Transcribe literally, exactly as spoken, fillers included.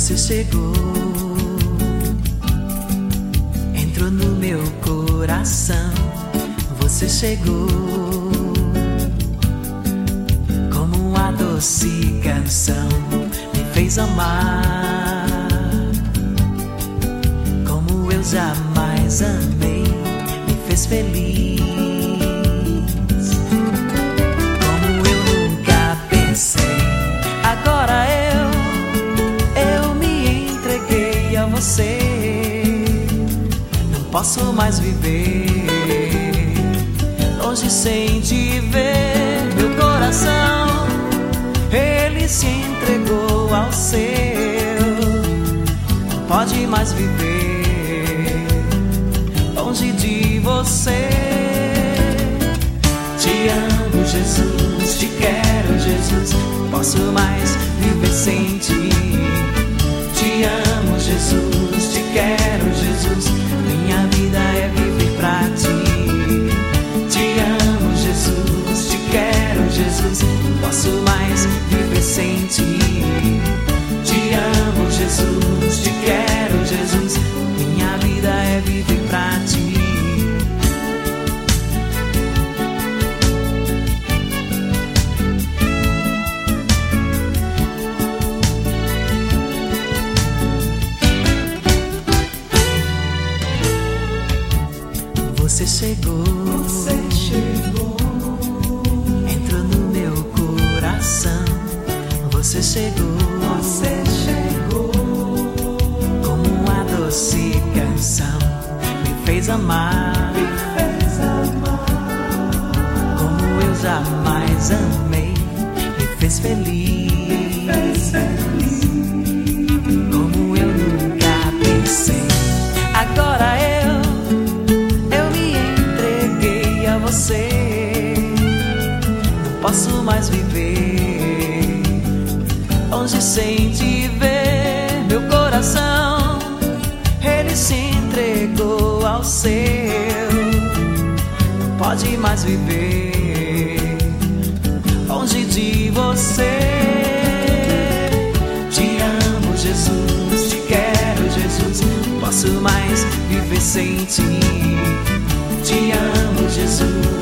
Você chegou, entrou no meu coração. Você chegou como uma doce canção, me fez amar como eu jamais amei, me fez feliz como eu nunca pensei. Agora eu você, não posso mais viver longe sem te ver. Meu coração, ele se entregou ao seu, não pode mais viver longe de você. Te amo, Jesus, te quero, Jesus, não posso mais viver sem ti. Te amo, Jesus, te quero, Jesus, minha vida é viver pra ti. Te amo, Jesus, te quero, Jesus, não posso mais viver sem ti. Te amo, Jesus, te quero, Jesus, minha vida é viver pra ti. Você chegou, você chegou, entrou no meu coração. Você chegou, você chegou, como uma doce canção, me fez amar, me fez amar, como eu jamais amei, me fez feliz, me fez feliz, como eu nunca pensei. Agora eu você, não posso mais viver longe sem te ver. Meu coração, ele se entregou ao seu, não pode mais viver longe de você. Te amo, Jesus, te quero, Jesus, não posso mais viver sem ti. Te amo, Jesus,